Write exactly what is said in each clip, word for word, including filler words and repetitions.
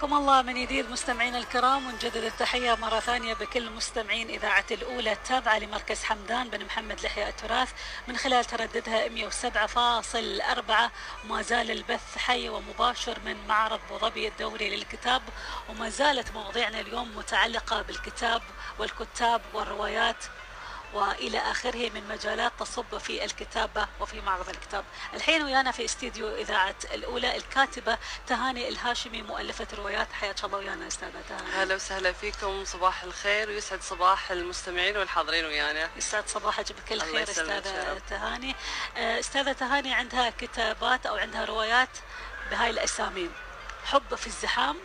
حياكم الله من جديد مستمعينا الكرام، ونجدد التحية مرة ثانية بكل مستمعين إذاعة الأولى التابعة لمركز حمدان بن محمد لحياء التراث من خلال ترددها مئة وسبعة فاصلة أربعة. وما زال البث حي ومباشر من معرض أبو ظبي الدولي للكتاب، وما زالت مواضيعنا اليوم متعلقة بالكتاب والكتاب والروايات وإلى آخره من مجالات تصب في الكتابة وفي معرض الكتاب. الحين ويانا في استديو إذاعة الأولى الكاتبة تهاني الهاشمي مؤلفة روايات. حياك الله ويانا أستاذة تهاني. أهلا وسهلا فيكم، صباح الخير ويسعد صباح المستمعين والحاضرين ويانا. يسعد صباحك بكل خير أستاذة تهاني. أستاذة تهاني عندها كتابات أو عندها روايات بهاي الأسامي: حب في الزحام،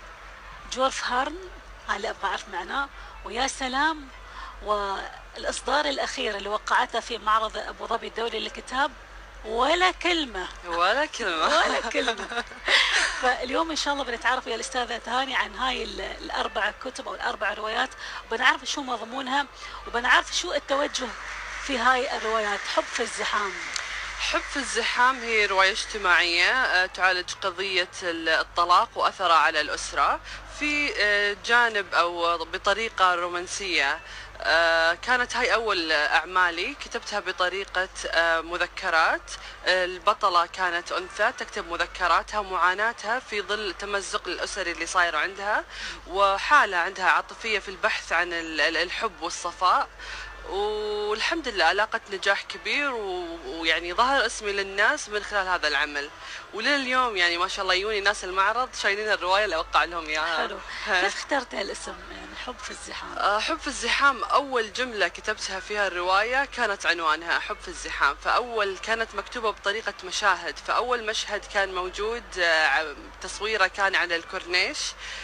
جورف هارن، هلا أبغى أعرف معناه، ويا سلام، والإصدار الأخير اللي وقعته في معرض أبو ظبي الدولي للكتاب ولا كلمة ولا كلمة ولا كلمة. فاليوم إن شاء الله بنتعرف يا الأستاذة تهاني عن هاي الأربع كتب أو الأربع روايات، وبنعرف شو مضمونها، وبنعرف شو التوجه في هاي الروايات. حب في الزحام. حب في الزحام هي رواية اجتماعية تعالج قضية الطلاق وأثره على الأسرة في جانب أو بطريقة رومانسية. كانت هاي أول أعمالي، كتبتها بطريقة مذكرات. البطلة كانت أنثى تكتب مذكراتها ومعاناتها في ظل تمزق الأسري اللي صاير عندها، وحالة عندها عاطفية في البحث عن الحب والصفاء. والحمد لله لاقت نجاح كبير، ويعني ظهر اسمي للناس من خلال هذا العمل، ولليوم يعني ما شاء الله يجوني ناس المعرض شايلين الروايه اللي اوقع لهم اياها. حلو. كيف اخترت الاسم يعني حب في الزحام؟ حب في الزحام اول جمله كتبتها فيها الروايه كانت عنوانها حب في الزحام، فاول كانت مكتوبه بطريقه مشاهد. فاول مشهد كان موجود تصويره كان على الكورنيش،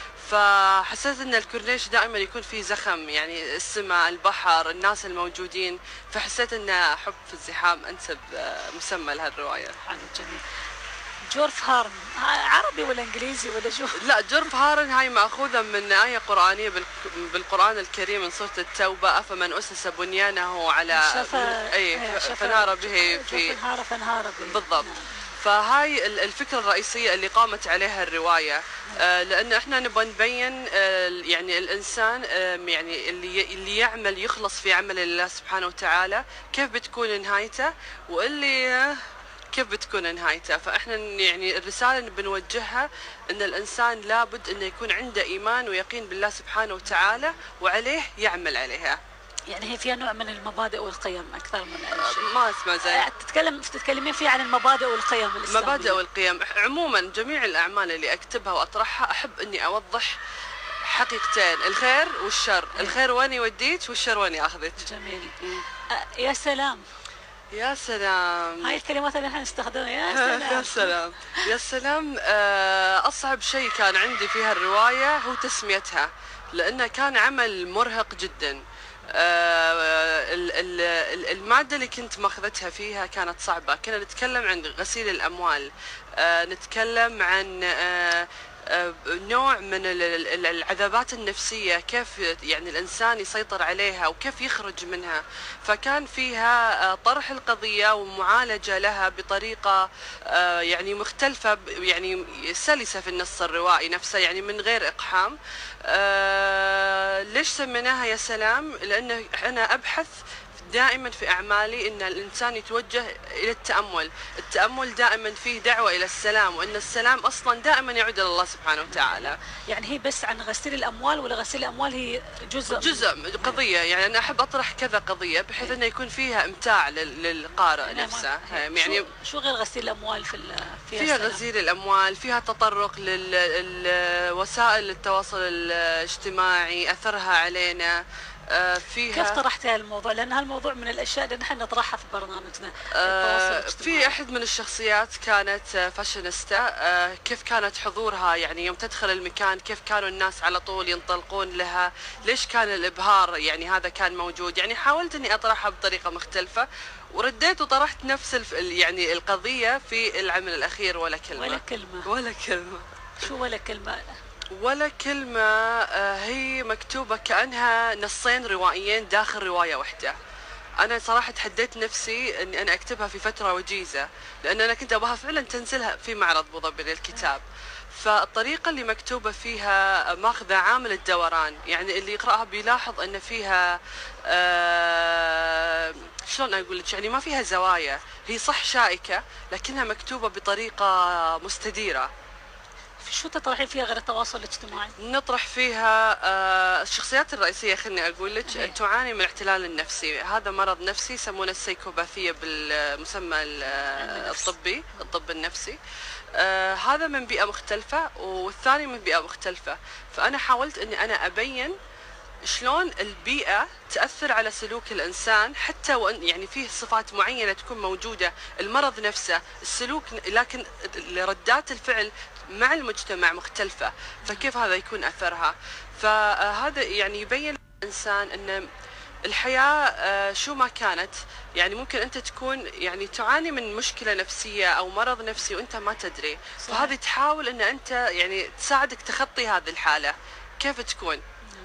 فحسيت ان الكورنيش دائما يكون فيه زخم، يعني السماء، البحر، الناس الموجودين، فحسيت ان حب في الزحام انسب مسمى لهالروايه. حلو جميل. جورف هارن عربي ولا انجليزي ولا شو؟ لا، جورف هارن هاي ماخوذه من ايه قرانيه بالقران الكريم من سوره التوبه: افمن اسس بنيانه على اي فنار به في فنهار به. بالضبط. فهاي الفكرة الرئيسية اللي قامت عليها الرواية، آه لأن احنا نبغى نبين آه يعني الإنسان آه يعني اللي اللي يعمل يخلص في عمل الله سبحانه وتعالى كيف بتكون نهايته، واللي آه كيف بتكون نهايته. فاحنا يعني الرسالة اللي بنوجهها ان الإنسان لابد انه يكون عنده إيمان ويقين بالله سبحانه وتعالى وعليه يعمل عليها. يعني هي فيها نوع من المبادئ والقيم اكثر من اي شيء. ما اسمع زين. تتكلم تتكلمين فيها عن المبادئ والقيم الاسلاميه. المبادئ والقيم عموما جميع الاعمال اللي اكتبها واطرحها احب اني اوضح حقيقتين: الخير والشر. إيه؟ الخير وين يوديك والشر وين ياخذك. جميل. أه يا سلام. يا سلام. هاي الكلمات اللي احنا نستخدمها. يا سلام. يا سلام. يا سلام. اصعب شيء كان عندي فيها الروايه هو تسميتها، لانه كان عمل مرهق جدا. آه المادة اللي كنت ماخذتها فيها كانت صعبة. كنا نتكلم عن غسيل الأموال، آه نتكلم عن آه آه نوع من العذابات النفسية، كيف يعني الإنسان يسيطر عليها وكيف يخرج منها. فكان فيها آه طرح القضية ومعالجة لها بطريقة آه يعني مختلفة، يعني سلسة في النص الروائي نفسه، يعني من غير إقحام. آه ليش سميناها يا سلام؟ لأن أنا أبحث دائما في أعمالي أن الإنسان يتوجه إلى التأمل. التأمل دائما فيه دعوة إلى السلام، وأن السلام أصلا دائما يعود إلى الله سبحانه وتعالى. يعني هي بس عن غسيل الأموال، ولا غسيل الأموال هي جزء جزء قضية؟ يعني أنا أحب أطرح كذا قضية بحيث أنه يكون فيها إمتاع للقارئ نفسه. يعني شو غير غسيل الأموال في فيها؟ فيها غسيل الأموال، فيها تطرق للوسائل التواصل الاجتماعي، أثرها علينا. آه فيها كيف طرحتي الموضوع؟ لأن هالموضوع من الأشياء اللي نحن نطرحها في برنامجنا. آه في أحد من الشخصيات كانت فاشينيستا، آه كيف كانت حضورها، يعني يوم تدخل المكان كيف كانوا الناس على طول ينطلقون لها، ليش كان الإبهار يعني هذا كان موجود. يعني حاولت أني أطرحها بطريقة مختلفة، ورديت وطرحت نفس الف... يعني القضية في العمل الأخير. ولا كلمة. ولا كلمة. ولا كلمة. شو ولا كلمة؟ ولا كلمة هي مكتوبة كأنها نصين روائيين داخل رواية واحدة. أنا صراحة تحديت نفسي أني أنا أكتبها في فترة وجيزة، لأن أنا كنت أبغاها فعلا تنزلها في معرض أبو ظبي للكتاب. فالطريقة اللي مكتوبة فيها ماخذة عامل الدوران، يعني اللي يقرأها بيلاحظ أن فيها آه شلون أقول لك، يعني ما فيها زوايا، هي صح شائكة لكنها مكتوبة بطريقة مستديرة. شو تطرحين فيها غير التواصل الاجتماعي؟ نطرح فيها آه الشخصيات الرئيسية، خلني أقول لك هي. تعاني من الاحتلال النفسي، هذا مرض نفسي يسمونه السيكوباثية بالمسمى الطبي، الطب النفسي. آه هذا من بيئة مختلفة والثاني من بيئة مختلفة، فأنا حاولت أني أنا أبين شلون البيئة تأثر على سلوك الإنسان، حتى وأن يعني فيه صفات معينة تكون موجودة، المرض نفسه السلوك، لكن ردات الفعل مع المجتمع مختلفة، فكيف هذا يكون أثرها. فهذا يعني يبين الإنسان أن الحياة شو ما كانت، يعني ممكن أنت تكون يعني تعاني من مشكلة نفسية أو مرض نفسي وأنت ما تدري، فهذه تحاول أن أنت يعني تساعدك تخطي هذه الحالة. كيف تكون؟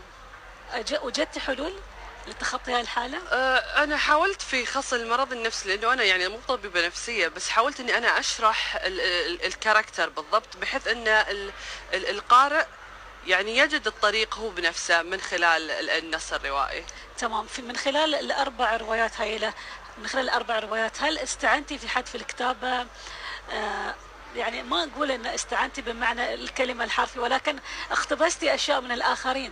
وجدت حلول لتخطي هاي الحالة؟ أه أنا حاولت في خص المرض النفسي، لأنه أنا يعني مو طبيبة نفسية، بس حاولت إني أنا أشرح ال ال الكاركتر بالضبط، بحيث أن ال ال القارئ يعني يجد الطريق هو بنفسه من خلال النص الروائي. تمام. في من خلال الأربع روايات هاي، من خلال الأربع روايات هل استعنتي في حد في الكتابة؟ آه يعني ما أقول أن استعنتي بمعنى الكلمة الحرفي، ولكن اقتبستي أشياء من الآخرين.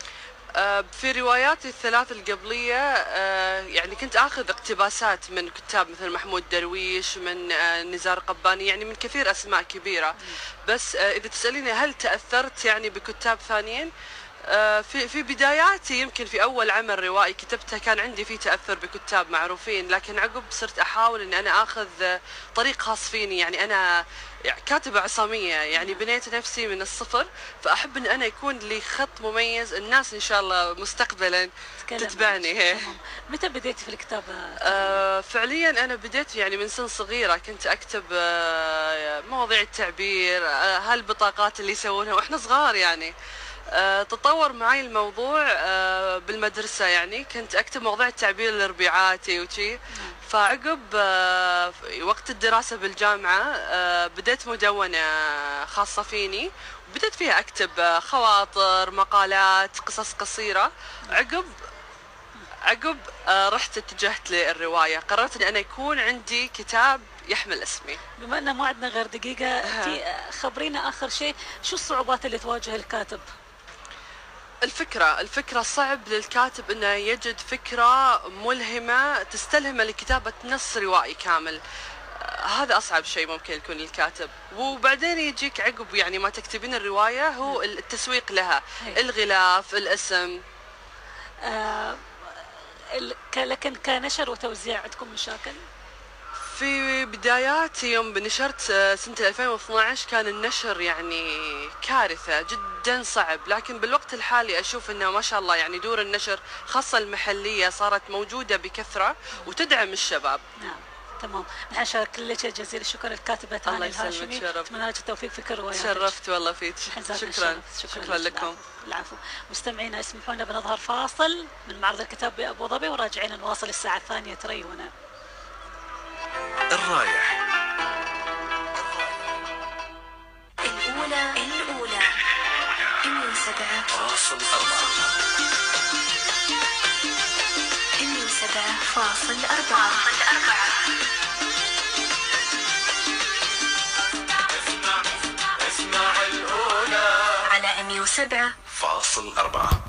في رواياتي الثلاث القبلية يعني كنت آخذ اقتباسات من كتاب مثل محمود درويش، من نزار قباني، يعني من كثير أسماء كبيرة. بس إذا تسأليني هل تأثرت يعني بكتاب ثانيين، في في بداياتي يمكن في أول عمل روائي كتبته كان عندي فيه تأثر بكتاب معروفين، لكن عقب صرت أحاول إن أنا آخذ طريق خاص فيني، يعني أنا كاتبة عصامية، يعني بنيت نفسي من الصفر، فأحب إن أنا يكون لي خط مميز، الناس إن شاء الله مستقبلا تتبعني. متى بديتي في الكتابة؟ آه فعليا أنا بديت يعني من سن صغيرة، كنت أكتب آه مواضيع التعبير، آه هالبطاقات اللي يسوونها وإحنا صغار يعني. أه تطور معي الموضوع أه بالمدرسة، يعني كنت أكتب مواضيع التعبير الربيعاتي وشي. فعقب أه وقت الدراسة بالجامعة أه بديت مدونة خاصة فيني، بديت فيها أكتب خواطر، مقالات، قصص قصيرة. عقب عقب أه رحت اتجهت للرواية، قررت أن أنا يكون عندي كتاب يحمل اسمي. بما أنه ما عندنا غير دقيقة، خبرينا آخر شيء، شو الصعوبات اللي تواجه الكاتب؟ الفكرة الفكرة صعب للكاتب أنه يجد فكرة ملهمة تستلهمه لكتابة نص روائي كامل، هذا أصعب شيء ممكن يكون للكاتب. وبعدين يجيك عقب يعني ما تكتبين الرواية هو التسويق لها، الغلاف، الاسم. آه لكن كنشر وتوزيع عندكم مشاكل؟ في بدايات يوم نشرت سنة ألفين واثنعش كان النشر يعني كارثة، جدا صعب، لكن بالوقت الحالي أشوف أنه ما شاء الله يعني دور النشر خاصة المحلية صارت موجودة بكثرة وتدعم الشباب. نعم تمام. نحن شاكر لك جزيل الشكر الكاتبة هاني الهاشمي، أتمنى لك التوفيق في كل رواياتك. شرفت والله فيك. شكرا شكرا, شكرا لكم. العفو. مستمعينا اسمحوا لنا بنظهر فاصل من معرض الكتاب بأبو ظبي، وراجعين نواصل الساعة الثانية تريونا. الرايح الأولى الأولى مية وسبعة فاصل أربعة مية وسبعة فاصل أربعة اسمع اسمع الأولى على مية وسبعة فاصل أربعة.